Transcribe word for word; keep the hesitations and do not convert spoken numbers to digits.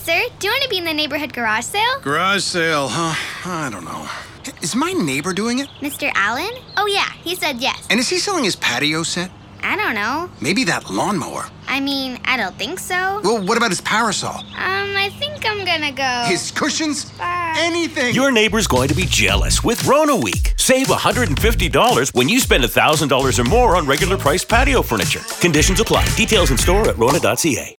sir. Do you want to be in the neighborhood garage sale? Garage sale, huh? I don't know. Is my neighbor doing it? Mister Allen? Oh, yeah, he said yes. And is he selling his patio set? I don't know. Maybe that lawnmower. I mean, I don't think so. Well, what about his parasol? Um, I think I'm gonna go. His cushions? Bye. Anything. Your neighbor's going to be jealous with Rona Week. Save one hundred fifty dollars when you spend one thousand dollars or more on regular priced patio furniture. Conditions apply. Details in store at rona dot c a.